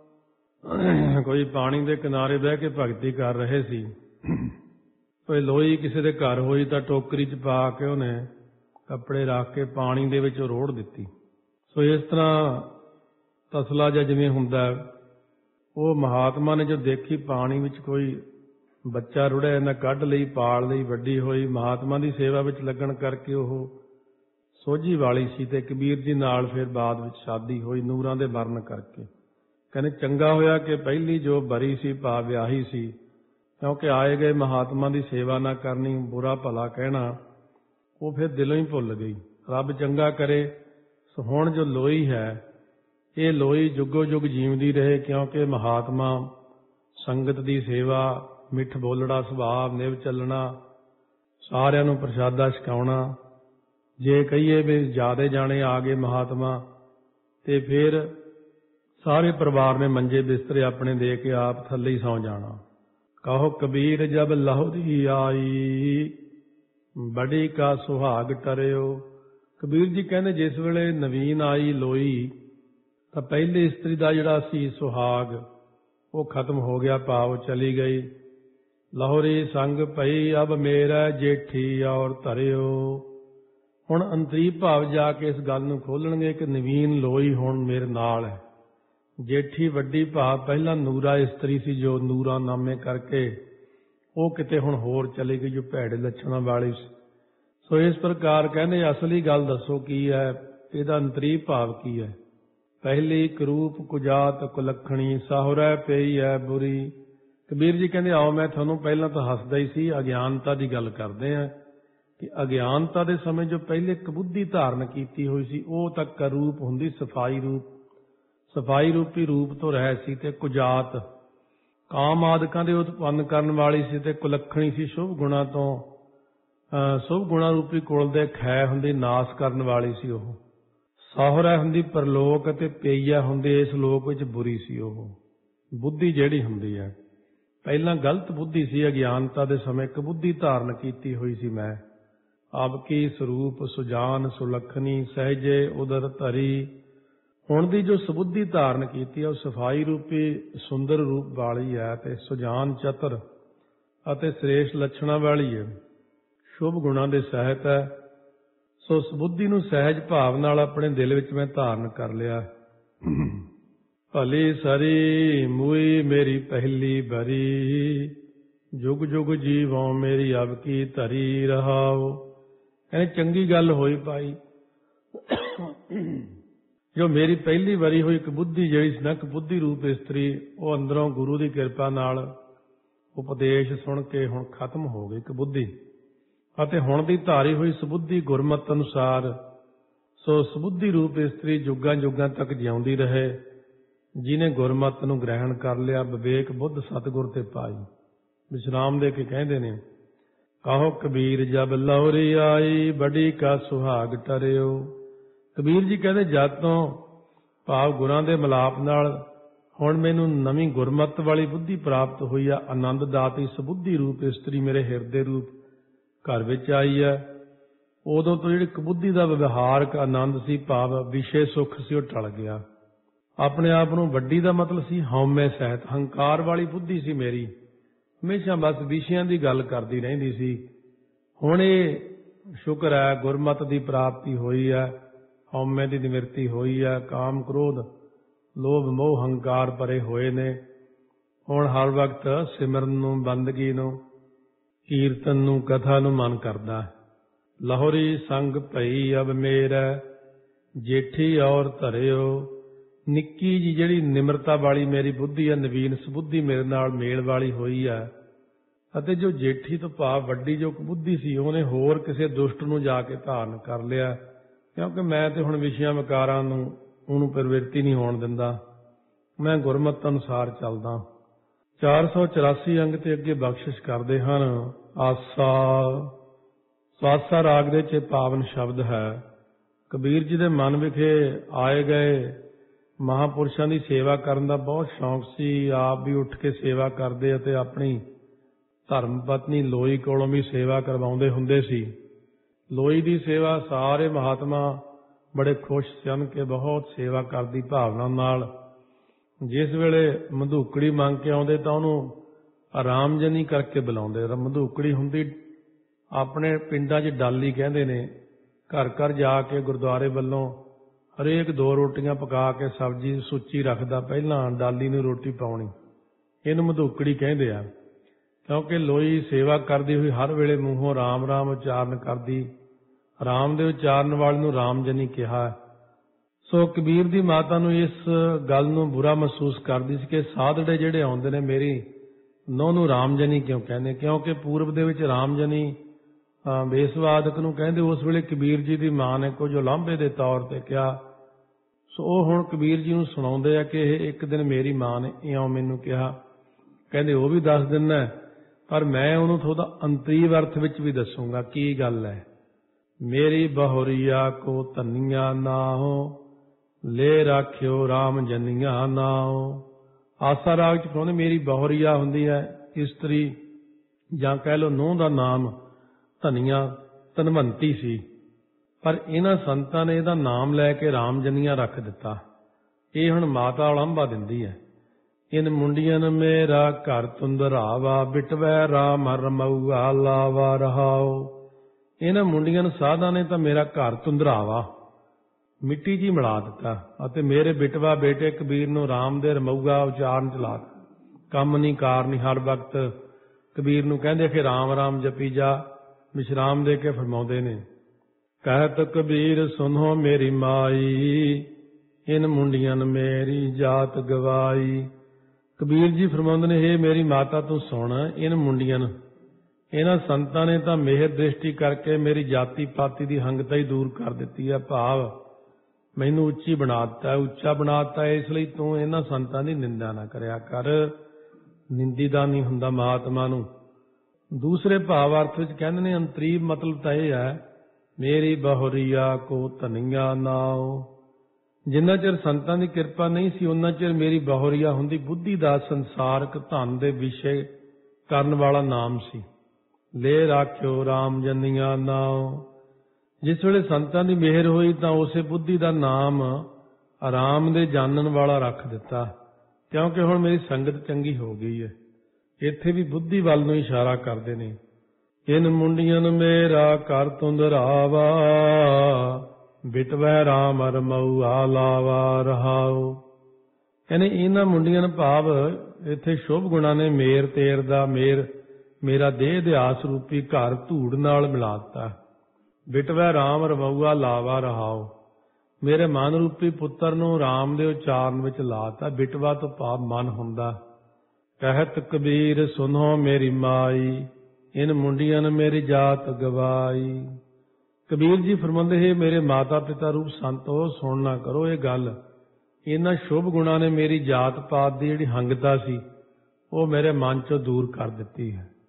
ਕੋਈ ਪਾਣੀ ਦੇ ਕਿਨਾਰੇ ਬਹਿ ਕੇ ਭਗਤੀ ਕਰ ਰਹੇ ਸੀ। ਕੋਈ ਲੋਈ ਕਿਸੇ ਦੇ ਘਰ ਹੋਈ ਤਾਂ ਟੋਕਰੀ 'ਚ ਪਾ ਕੇ ਉਹਨੇ ਕੱਪੜੇ ਰੱਖ ਕੇ ਪਾਣੀ ਦੇ ਵਿੱਚ ਰੋੜ ਦਿੱਤੀ। ਸੋ ਇਸ ਤਰ੍ਹਾਂ ਤਸਲਾ ਜਿਹਾ ਜਿਵੇਂ ਹੁੰਦਾ, ਉਹ ਮਹਾਤਮਾ ਨੇ ਜੋ ਦੇਖੀ ਪਾਣੀ ਵਿੱਚ ਕੋਈ ਬੱਚਾ ਰੁੜਿਆ, ਇਹਨਾਂ ਕੱਢ ਲਈ, ਪਾਲ ਲਈ, ਵੱਡੀ ਹੋਈ। ਮਹਾਤਮਾ ਦੀ ਸੇਵਾ ਵਿੱਚ ਲੱਗਣ ਕਰਕੇ ਉਹ ਸੋਝੀ ਵਾਲੀ ਸੀ। ਤੇ ਕਬੀਰ ਜੀ ਨਾਲ ਫਿਰ ਬਾਅਦ ਵਿੱਚ ਸ਼ਾਦੀ ਹੋਈ ਨੂਰਾਂ ਦੇ ਮਰਨ ਕਰਕੇ। ਕਹਿੰਦੇ ਚੰਗਾ ਹੋਇਆ ਕਿ ਪਹਿਲੀ ਜੋ ਬਰੀ ਸੀ ਭਾ ਵਿਆਹੀ ਸੀ, ਕਿਉਂਕਿ ਆਏ ਗਏ ਮਹਾਤਮਾ ਦੀ ਸੇਵਾ ਨਾ ਕਰਨੀ, ਬੁਰਾ ਭਲਾ ਕਹਿਣਾ, ਉਹ ਫਿਰ ਦਿਲੋਂ ਹੀ ਭੁੱਲ ਗਈ। ਰੱਬ ਚੰਗਾ ਕਰੇ। ਸੋ ਹੁਣ ਜੋ ਲੋਈ ਹੈ, ਇਹ ਲੋਈ ਜੁਗੋ ਜੁਗ ਜੀਵਦੀ ਰਹੇ। ਕਿਉਂਕਿ ਮਹਾਤਮਾ ਸੰਗਤ ਦੀ ਸੇਵਾ, ਮਿੱਠ ਬੋਲੜਾ ਸੁਭਾਅ, ਨਿਭ ਚੱਲਣਾ, ਸਾਰਿਆਂ ਨੂੰ ਪ੍ਰਸ਼ਾਦਾ ਛਕਾਉਣਾ। ਜੇ ਕਹੀਏ ਵੀ ਜ਼ਿਆਦੇ ਜਾਣੇ ਆ ਗਏ ਮਹਾਤਮਾ, ਤੇ ਫਿਰ ਸਾਰੇ ਪਰਿਵਾਰ ਨੇ ਮੰਜੇ ਬਿਸਤਰੇ ਆਪਣੇ ਦੇ ਕੇ ਆਪ ਥੱਲੇ ਹੀ ਸੌਂ ਜਾਣਾ। ਕਹੋ ਕਬੀਰ ਜਬ ਲਾਹੌਰੀ ਆਈ, ਬੜੀ ਕਾ ਸੁਹਾਗ ਟਰਿਓ। ਕਬੀਰ ਜੀ ਕਹਿੰਦੇ ਜਿਸ ਵੇਲੇ ਨਵੀਨ ਆਈ ਲੋਈ, ਤਾਂ ਪਹਿਲੀ ਇਸਤਰੀ ਦਾ ਜਿਹੜਾ ਸੀ ਸੁਹਾਗ ਉਹ ਖਤਮ ਹੋ ਗਿਆ, ਭਾਵ ਚਲੀ ਗਈ। ਲਾਹੌਰੀ ਸੰਗ ਪਈ ਅਬ ਮੇਰਾ ਜੇਠੀ ਔਰ ਧਰਿਓ। ਹੁਣ ਅੰਤਰੀਵ ਭਾਵ ਜਾ ਕੇ ਇਸ ਗੱਲ ਨੂੰ ਖੋਲਣਗੇ ਕਿ ਨਵੀਨ ਲੋਈ ਹੁਣ ਮੇਰੇ ਨਾਲ ਹੈ। ਜੇਠੀ ਵੱਡੀ ਭਾਵ ਪਹਿਲਾਂ ਨੂਰਾ ਇਸਤਰੀ ਸੀ, ਜੋ ਨੂਰਾ ਨਾਮੇ ਕਰਕੇ ਉਹ ਕਿਤੇ ਹੁਣ ਹੋਰ ਚਲੀ ਗਈ, ਜੋ ਭੈੜੇ ਲੱਛਣਾਂ ਵਾਲੀ ਸੀ। ਸੋ ਇਸ ਪ੍ਰਕਾਰ ਕਹਿੰਦੇ ਅਸਲੀ ਗੱਲ ਦੱਸੋ ਕੀ ਹੈ, ਇਹਦਾ ਅੰਤਰੀਵ ਭਾਵ ਕੀ ਹੈ। ਪਹਿਲੀ ਕਰੂਪ ਕੁਜਾਤ ਕੁਲੱਖਣੀ, ਸਾਹੁਰੈ ਪਈ ਹੈ ਬੁਰੀ। ਕਬੀਰ ਜੀ ਕਹਿੰਦੇ ਆਓ ਮੈਂ ਤੁਹਾਨੂੰ ਪਹਿਲਾਂ ਤਾਂ ਹੱਸਦਾ ਹੀ ਸੀ, ਅਗਿਆਨਤਾ ਦੀ ਗੱਲ ਕਰਦੇ ਹਾਂ ਕਿ ਅਗਿਆਨਤਾ ਦੇ ਸਮੇਂ ਜੋ ਪਹਿਲੇ ਕਬੁੱਧੀ ਧਾਰਨ ਕੀਤੀ ਹੋਈ ਸੀ, ਉਹ ਤਾਂ ਕਰੂਪ ਹੁੰਦੀ ਸਫਾਈ ਰੂਪ, ਸਫਾਈ ਰੂਪੀ ਰੂਪ ਤੋਂ ਰਹਿ ਸੀ। ਤੇ ਕੁਜਾਤ ਕਾਮ ਆਦਿਕਾਂ ਦੇ ਉਤਪੰਨ ਕਰਨ ਵਾਲੀ ਸੀ। ਤੇ ਕੁਲੱਖਣੀ ਸੀ ਸ਼ੁਭ ਗੁਣਾ ਤੋਂ, ਸ਼ੁਭ ਗੁਣਾ ਰੂਪੀ ਕੁਲ ਦੇ ਖੈ ਹੁੰਦੀ ਨਾਸ ਕਰਨ ਵਾਲੀ ਸੀ। ਉਹ ਸਾਹੁਰਾ ਹੁੰਦੀ ਪਰਲੋਕ ਅਤੇ ਪਈਆ ਹੁੰਦੀ ਇਸ ਲੋਕ ਵਿੱਚ ਬੁਰੀ ਸੀ। ਉਹ ਬੁੱਧੀ ਜਿਹੜੀ ਹੁੰਦੀ ਹੈ, ਪਹਿਲਾਂ ਗਲਤ ਬੁੱਧੀ ਸੀ, ਅਗਿਆਨਤਾ ਦੇ ਸਮੇਂ ਇੱਕ ਬੁੱਧੀ ਧਾਰਨ ਕੀਤੀ ਹੋਈ ਸੀ ਮੈਂ। ਅਬ ਕੀ ਸਰੂਪ ਸੁਜਾਨ ਸੁਲੱਖਣੀ ਸਹਿਜੇ ਉਦਰ ਧਰੀ। ਹੁਣ ਦੀ ਜੋ ਸੁਬੁੱਧੀ ਧਾਰਨ ਕੀਤੀ ਹੈ ਉਹ ਸਫਾਈ ਰੂਪੀ ਸੁੰਦਰ ਰੂਪ ਵਾਲੀ ਹੈ ਤੇ ਸੁਜਾਨ ਚਤਰ ਅਤੇ ਸ੍ਰੇਸ਼ਟ ਲੱਛਣਾਂ ਵਾਲੀ ਹੈ, ਸ਼ੁਭ ਗੁਣਾਂ ਦੇ ਸਹਿਤ ਹੈ। ਸੋ ਉਸ ਬੁੱਧੀ ਨੂੰ ਸਹਿਜ ਭਾਵ ਨਾਲ ਆਪਣੇ ਦਿਲ ਵਿੱਚ ਮੈਂ ਧਾਰਨ ਕਰ ਲਿਆ। ਭਲੀ ਸਰੀ ਮੂਈ ਮੇਰੀ ਪਹਿਲੀ ਬਰੀ, ਜੁਗ ਜੁਗ ਜੀਵੋਂ ਮੇਰੀ ਅਬ ਕੀ ਧਰੀ ਰਹਾਓ। ਕਹਿੰਦੇ ਚੰਗੀ ਗੱਲ ਹੋਈ ਭਾਈ, ਜੋ ਮੇਰੀ ਪਹਿਲੀ ਵਾਰੀ ਹੋਈ ਇੱਕ ਬੁੱਧੀ ਜਿਹੜੀ ਸੀ ਨਾ, ਇੱਕ ਬੁੱਧੀ ਰੂਪ ਇਸਤਰੀ, ਉਹ ਅੰਦਰੋਂ ਗੁਰੂ ਦੀ ਕਿਰਪਾ ਨਾਲ ਉਪਦੇਸ਼ ਸੁਣ ਕੇ ਹੁਣ ਖਤਮ ਹੋ ਗਈ ਇੱਕ ਬੁੱਧੀ, ਅਤੇ ਹੁਣ ਦੀ ਧਾਰੀ ਹੋਈ ਸੁਬੁੱਧੀ ਗੁਰਮਤਿ ਅਨੁਸਾਰ। ਸੋ ਸੁਬੁੱਧੀ ਰੂਪ ਇਸਤਰੀ ਜੁਗਾਂ ਜੁਗਾਂ ਤੱਕ ਜਿਉਂਦੀ ਰਹੇ, ਜਿਹਨੇ ਗੁਰਮਤਿ ਨੂੰ ਗ੍ਰਹਿਣ ਕਰ ਲਿਆ, ਵਿਵੇਕ ਬੁੱਧ ਸਤਿਗੁਰ ਤੇ ਪਾਈ। ਵਿਸ਼ਰਾਮ ਦੇ ਕੇ ਕਹਿੰਦੇ ਨੇ, ਕਹੋ ਕਬੀਰ ਜਬ ਲਹੁਰੀ ਆਈ, ਬੜੀ ਕਾ ਸੁਹਾਗ ਟਰਿਓ। ਕਬੀਰ ਜੀ ਕਹਿੰਦੇ ਜਦ ਤੋਂ ਭਾਵ ਗੁਰਾਂ ਦੇ ਮਿਲਾਪ ਨਾਲ ਹੁਣ ਮੈਨੂੰ ਨਵੀਂ ਗੁਰਮਤਿ ਵਾਲੀ ਬੁੱਧੀ ਪ੍ਰਾਪਤ ਹੋਈ ਆ, ਆਨੰਦ ਦਾਤੀ ਸੁਬੁੱਧੀ ਰੂਪ ਇਸਤਰੀ ਮੇਰੇ ਹਿਰਦੇ ਰੂਪ ਘਰ ਵਿੱਚ ਆਈ ਹੈ। ਉਦੋਂ ਤੋਂ ਜਿਹੜੀ ਕਬੁੱਧੀ ਦਾ ਵਿਵਹਾਰਕ ਆਨੰਦ ਸੀ, ਭਾਵ ਵਿਸ਼ੇ ਸੁੱਖ ਸੀ, ਉਹ ਟਲ ਗਿਆ। ਆਪਣੇ ਆਪ ਨੂੰ ਵੱਡੀ ਦਾ ਮਤਲਬ ਸੀ ਹਉਮੈ ਸਹਿਤ, ਹੰਕਾਰ ਵਾਲੀ ਬੁੱਧੀ ਸੀ ਮੇਰੀ, ਹਮੇਸ਼ਾ ਬਸ ਵਿਸ਼ਿਆਂ ਦੀ ਗੱਲ ਕਰਦੀ ਰਹਿੰਦੀ ਸੀ। ਹੁਣ ਇਹ ਸ਼ੁਕਰ ਹੈ ਗੁਰਮਤਿ ਦੀ ਪ੍ਰਾਪਤੀ ਹੋਈ ਹੈ, ਹਉਮੈ ਦੀ ਨਿਵਰਤੀ ਹੋਈ ਹੈ, ਕਾਮ ਕ੍ਰੋਧ ਲੋਭ ਮੋਹ ਹੰਕਾਰ ਪਰੇ ਹੋਏ ਨੇ। ਹੁਣ ਹਰ ਵਕਤ ਸਿਮਰਨ ਨੂੰ, ਬੰਦਗੀ ਨੂੰ, ਕੀਰਤਨ ਨੂੰ, ਕਥਾ ਨੂੰ ਮਨ ਕਰਦਾ। ਲਹੁਰੀ ਸੰਗ ਭਈ ਅਬ ਮੇਰਾ, ਜੇਠੀ ਔਰ ਧਰਿਓ। ਨਿੱਕੀ ਜੀ ਜਿਹੜੀ ਨਿਮਰਤਾ ਵਾਲੀ ਮੇਰੀ ਬੁੱਧੀ ਹੈ, ਨਵੀਨ ਸੁਬੁੱਧੀ ਮੇਰੇ ਨਾਲ ਮੇਲ ਵਾਲੀ ਹੋਈ ਹੈ, ਅਤੇ ਜੋ ਜੇਠੀ ਤੋਂ ਭਾਵ ਵੱਡੀ ਜੋ ਬੁੱਧੀ ਸੀ, ਉਹਨੇ ਹੋਰ ਕਿਸੇ ਦੁਸ਼ਟ ਨੂੰ ਜਾ ਕੇ ਧਾਰਨ ਕਰ ਲਿਆ, ਕਿਉਂਕਿ ਮੈਂ ਤੇ ਹੁਣ ਵਿਸ਼ਿਆਂ ਵਿਕਾਰਾਂ ਨੂੰ ਉਹਨੂੰ ਪ੍ਰਵਿਰਤੀ ਨਹੀਂ ਹੋਣ ਦਿੰਦਾ, ਮੈਂ ਗੁਰਮਤਿ ਅਨੁਸਾਰ ਚੱਲਦਾ। 484 ਅੰਗ ਤੇ ਅੱਗੇ ਬਖਸ਼ਿਸ਼ ਕਰਦੇ ਹਨ। ਆਸਾ ਸਾਸਾ ਰਾਗ ਦੇ 'ਚ ਪਾਵਨ ਸ਼ਬਦ ਹੈ। ਕਬੀਰ ਜੀ ਦੇ ਮਨ ਵਿਖੇ ਆਏ ਗਏ ਮਹਾਂਪੁਰਸ਼ਾਂ ਦੀ ਸੇਵਾ ਕਰਨ ਦਾ ਬਹੁਤ ਸ਼ੌਂਕ ਸੀ। ਆਪ ਵੀ ਉੱਠ ਕੇ ਸੇਵਾ ਕਰਦੇ ਅਤੇ ਆਪਣੀ ਧਰਮ ਪਤਨੀ ਲੋਈ ਕੋਲੋਂ ਵੀ ਸੇਵਾ ਕਰਵਾਉਂਦੇ ਹੁੰਦੇ ਸੀ। ਲੋਈ ਦੀ ਸੇਵਾ ਸਾਰੇ ਮਹਾਤਮਾ ਬੜੇ ਖੁਸ਼ ਸਨ ਕਿ ਬਹੁਤ ਸੇਵਾ ਕਰਦੀ ਭਾਵਨਾ ਨਾਲ। ਜਿਸ ਵੇਲੇ ਮਧੂਕੜੀ ਮੰਗ ਕੇ ਆਉਂਦੇ ਤਾਂ ਉਹਨੂੰ ਆਰਾਮਜਨੀ ਕਰਕੇ ਬੁਲਾਉਂਦੇ। ਮਧੂਕੜੀ ਹੁੰਦੀ ਆਪਣੇ ਪਿੰਡਾਂ 'ਚ ਡਾਲੀ ਕਹਿੰਦੇ ਨੇ, ਘਰ ਘਰ ਜਾ ਕੇ ਗੁਰਦੁਆਰੇ ਵੱਲੋਂ ਹਰੇਕ 2 ਰੋਟੀਆਂ ਪਕਾ ਕੇ ਸਬਜ਼ੀ ਸੁੱਚੀ ਰੱਖਦਾ, ਪਹਿਲਾਂ ਡਾਲੀ ਨੂੰ ਰੋਟੀ ਪਾਉਣੀ। ਇਹਨੂੰ ਮਧੂਕੜੀ ਕਹਿੰਦੇ ਆ, ਕਿਉਂਕਿ ਲੋਈ ਸੇਵਾ ਕਰਦੀ ਹੋਈ ਹਰ ਵੇਲੇ ਮੂੰਹੋਂ ਰਾਮ ਰਾਮ ਉਚਾਰਨ ਕਰਦੀ। ਰਾਮ ਦੇ ਉਚਾਰਨ ਵਾਲੇ ਨੂੰ ਰਾਮਜਨੀ ਕਿਹਾ। ਸੋ ਕਬੀਰ ਦੀ ਮਾਤਾ ਨੂੰ ਇਸ ਗੱਲ ਨੂੰ ਬੁਰਾ ਮਹਿਸੂਸ ਕਰਦੀ ਸੀ ਕਿ ਸਾਧੜੇ ਜਿਹੜੇ ਆਉਂਦੇ ਨੇ ਮੇਰੀ ਨੂੰਹ ਨੂੰ ਰਾਮਜਨੀ ਕਿਉਂ ਕਹਿੰਦੇ, ਕਿਉਂਕਿ ਪੂਰਬ ਦੇ ਵਿੱਚ ਰਾਮਜਨੀ ਬੇਸਵਾਦਕ ਨੂੰ ਕਹਿੰਦੇ। ਉਸ ਵੇਲੇ ਕਬੀਰ ਜੀ ਦੀ ਮਾਂ ਨੇ ਕੁਝ ਉਲਾਂਭੇ ਦੇ ਤੌਰ ਤੇ ਕਿਹਾ। ਸੋ ਉਹ ਹੁਣ ਕਬੀਰ ਜੀ ਨੂੰ ਸੁਣਾਉਂਦੇ ਆ ਕਿ ਇਹ ਇੱਕ ਦਿਨ ਮੇਰੀ ਮਾਂ ਨੇ ਇਉਂ ਮੈਨੂੰ ਕਿਹਾ। ਕਹਿੰਦੇ ਉਹ ਵੀ ਦੱਸ ਦਿੰਦਾ, ਪਰ ਮੈਂ ਉਹਨੂੰ ਥੋੜਾ ਅੰਤਰੀਵ ਅਰਥ ਵਿੱਚ ਵੀ ਦੱਸੂਗਾ ਕੀ ਗੱਲ ਹੈ। ਮੇਰੀ ਬਹੁਰੀਆ ਕੋ ਧਨੀਆ ਨਾਹੋ, ਲੈ ਰਾਖਿਓ ਰਾਮ ਜਨੀਆਂ ਨਾਹੋ। ਆਸਾ ਰਾਗ ਚ ਕਹਿੰਦੇ ਮੇਰੀ ਬਹੁਰੀਆ ਹੁੰਦੀ ਹੈ ਇਸਤਰੀ, ਜਾਂ ਕਹਿ ਲਓ ਨੂੰਹ ਦਾ ਨਾਮ ਧਨੀਆ ਧਨਵੰਤੀ ਸੀ, ਪਰ ਇਹਨਾਂ ਸੰਤਾਂ ਨੇ ਇਹਦਾ ਨਾਮ ਲੈ ਕੇ ਰਾਮਜਨੀਆਂ ਰੱਖ ਦਿੱਤਾ। ਇਹ ਹੁਣ ਮਾਤਾ ਉਲੰਭਾ ਦਿੰਦੀ ਹੈ। ਇਨ ਮੁੰਡੀਆਂ ਮੇਰਾ ਘਰ ਤੁੰਦਰਾਵਾ, ਬਿਟਵੈ ਰਾਮ ਰਮਊਆ ਲਾਵਾ ਰਹਾਓ। ਇਹਨਾਂ ਮੁੰਡੀਆਂ ਸਾਧਾਂ ਨੇ ਤਾਂ ਮੇਰਾ ਘਰ ਤੁੰਦਰਾਵਾ ਮਿੱਟੀ ਜੀ ਮਿਲਾ ਦਿੱਤਾ, ਅਤੇ ਮੇਰੇ ਬਿਟਵਾ ਬੇਟੇ ਕਬੀਰ ਨੂੰ ਰਾਮ ਦੇ ਰਮਊਆ ਉਚਾਰਨ ਚਲਾ ਕੰਮ ਨਹੀਂ ਕਾਰ ਨਹੀਂ। ਹਰ ਵਕਤ ਕਬੀਰ ਨੂੰ ਕਹਿੰਦੇ ਕਿ ਰਾਮ ਰਾਮ ਜਪੀ ਜਾ। ਵਿਸ਼ਰਾਮ ਦੇ ਕੇ ਫਰਮਾਉਂਦੇ ਨੇ, ਕਹਿਤ ਕਬੀਰ ਸੁਨੋ ਮੇਰੀ ਮਾਈ, ਇਨ ਮੁੰਡੀਆਂ ਮੇਰੀ ਜਾਤ ਗਵਾਈ। ਕਬੀਰ ਜੀ ਫਰਮਾਉਂਦੇ ਨੇ, ਹੇ ਮੇਰੀ ਮਾਤਾ ਤੂੰ ਸੁਣ, ਇਨ ਮੁੰਡੀਆਂ ਇਹਨਾਂ ਸੰਤਾਂ ਨੇ ਤਾਂ ਮਿਹਰ ਦ੍ਰਿਸ਼ਟੀ ਕਰਕੇ ਮੇਰੀ ਜਾਤੀ ਪਾਤੀ ਦੀ ਹੰਗਤਾ ਹੀ ਦੂਰ ਕਰ ਦਿੱਤੀ ਹੈ। ਭਾਵ ਮੈਨੂੰ ਉੱਚੀ ਬਣਾ ਦਿੱਤਾ, ਉੱਚਾ ਬਣਾ ਦਿੱਤਾ। ਇਸ ਲਈ ਤੂੰ ਇਹਨਾਂ ਸੰਤਾਂ ਦੀ ਨਿੰਦਾ ਨਾ ਕਰਿਆ ਕਰ, ਨਿੰਦੀਦਾ ਨਹੀਂ ਹੁੰਦਾ ਮਹਾਤਮਾ ਨੂੰ। ਦੂਸਰੇ ਭਾਵ ਅਰਥ ਵਿੱਚ ਕਹਿੰਦੇ ਨੇ, ਅੰਤਰੀਵ ਮਤਲਬ ਤਾਂ ਇਹ ਹੈ, ਮੇਰੀ ਬਹੁਰੀਆ ਕੋ ਧਨੀਆ ਨਾਓ। ਜਿੰਨਾ ਚਿਰ ਸੰਤਾਂ ਦੀ ਕਿਰਪਾ ਨਹੀਂ ਸੀ ਉਹਨਾਂ ਚਿਰ ਮੇਰੀ ਬਹੁਰੀਆ ਹੁੰਦੀ ਬੁੱਧੀ ਦਾ ਸੰਸਾਰਕ ਧਨ ਦੇ ਵਿਸ਼ੇ ਕਰਨ ਵਾਲਾ ਨਾਮ ਸੀ। ਲੈ ਰਾਖਿਓ ਰਾਮ ਜਨੀਆਂ ਨਾਉ। ਜਿਸ ਵੇਲੇ ਸੰਤਾਂ ਦੀ ਮਿਹਰ ਹੋਈ ਤਾਂ ਉਸੇ ਬੁੱਧੀ ਦਾ ਨਾਮ ਆਰਾਮ ਦੇ ਜਾਣਨ ਵਾਲਾ ਰੱਖ ਦਿੱਤਾ, ਕਿਉਂਕਿ ਹੁਣ ਮੇਰੀ ਸੰਗਤ ਚੰਗੀ ਹੋ ਗਈ ਹੈ। ਇੱਥੇ ਵੀ ਬੁੱਧੀ ਵੱਲ ਨੂੰ ਇਸ਼ਾਰਾ ਕਰਦੇ ਨੇ। ਇਨ ਮੁੰਡੀਆਂ ਮੇਰਾ ਕਰ ਤੁੰਦਰਾਵਾ, ਬਿਟਵੈ ਰਾਮ ਰਮਉ ਆਲਾਵਾ ਰਹਾਉ। ਕਹਿੰਦੇ ਇਹਨਾਂ ਮੁੰਡੀਆਂ ਭਾਵ ਇੱਥੇ ਸ਼ੁਭ ਗੁਣਾਂ ਨੇ ਮੇਰ ਤੇਰ ਦਾ ਮੇਰਾ ਦੇਹ ਇਤਿਹਾਸ ਰੂਪੀ ਘਰ ਧੂੜ ਨਾਲ ਮਿਲਾ ਦਿੱਤਾ। ਬਿਟਵੈ ਰਾਮ ਰਮਉਆ ਲਾਵਾ ਰਹਾਉ, ਮੇਰੇ ਮਨ ਰੂਪੀ ਪੁੱਤਰ ਨੂੰ ਰਾਮ ਦੇ ਉਚਾਰਨ ਵਿੱਚ ਲਾਤਾ। ਬਿਟਵਾ ਤੋਂ ਭਾਵ ਮਨ ਹੁੰਦਾ। ਕਹਿਤ ਕਬੀਰ ਸੁਨੋ ਮੇਰੀ ਮਾਈ, ਇਨ ਮੁੰਡੀਆਂ ਮੇਰੀ ਜਾਤ ਗਵਾਈ। ਕਬੀਰ ਜੀ ਫਰਮਾਉਂਦੇ ਹੈ ਮੇਰੇ ਮਾਤਾ ਪਿਤਾ ਰੂਪ ਸੰਤੋ ਸੁਣ ਨਾ ਕਰੋ ਇਹ ਗੱਲ। ਇਹਨਾਂ ਸ਼ੁਭ ਗੁਣਾਂ ਨੇ ਮੇਰੀ ਜਾਤ ਪਾਤ ਦੀ ਜਿਹੜੀ ਹੰਗਤਾ ਸੀ ਉਹ ਮੇਰੇ ਮਨ ਚੋਂ ਦੂਰ ਕਰ ਦਿੱਤੀ ਹੈ।